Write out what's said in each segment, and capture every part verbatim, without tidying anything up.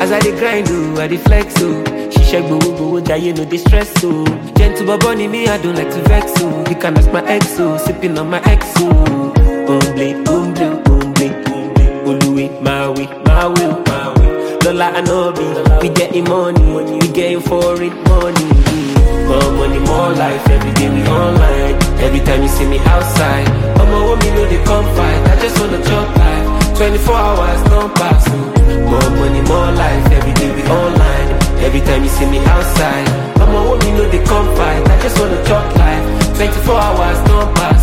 As I dey grind, oh, I dey flex, oh. She shake go go jaye no dey stress, oh. Gentle but bunny me, I don't like to vex, oh. You can ask my ex, oh, sipping on my ex, oh. Umble, umble, umble, umble. Oluwe, my way, my will, my way. Lola and Obi, we getting money, we getting foreign money. More money, more life, every day we online. Every time you see me outside, I'ma want me know they come fight. I just wanna chop life, twenty-four hours, don't pass. More money, more life, every day we online. Every time you see me outside, I'ma want me know they come fight. I just wanna chop life, twenty-four hours, don't pass.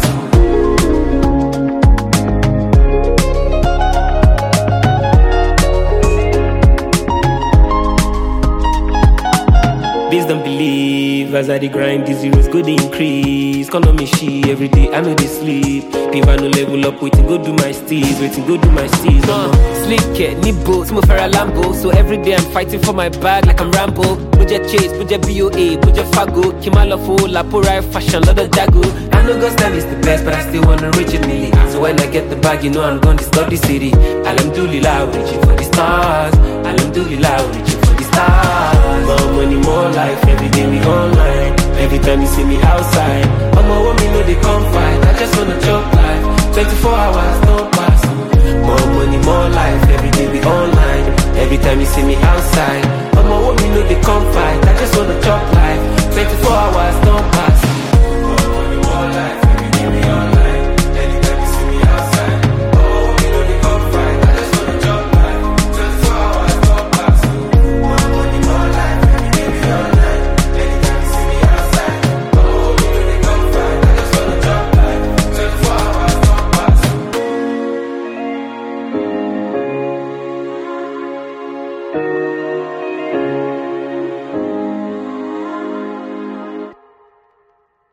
Please don't believe as I dey grind, the zeros go dey increase. Call on me she every day, I know they sleep. If I no level up, waiting go do my steez, waiting go do my steez. Uh, sleep care, need boats, mo fera Lambo. So every day I'm fighting for my bag like I'm Rambo. Budget chase, budget B O A, budget Fago. Kimala full, Lapora fashion, lot of Jago. I know God's style is the best, but I still wanna reach it nearly. So when I get the bag, you know I'm gonna discover the city. Alhamdulillah, reaching for the stars. Alhamdulillah, reaching for the stars. More money, more life, every day we online. Every time you see me outside, I'ma want me know they come fight. I just wanna chop life, twenty-four hours, no pass. More money, more life, every day we online. Every time you see me outside, I'ma want me know they come fight. I just wanna chop life, twenty-four hours, no pass. More money, more life, every day we online. Anytime you see me outside, I'ma want me know they come fight. I just wanna chop life, twenty-four hours, no pass. More money, more life, every day we online. Anytime you see me outside, I'ma want me know they come fight. I just wanna chop life, twenty-four hours, no pass.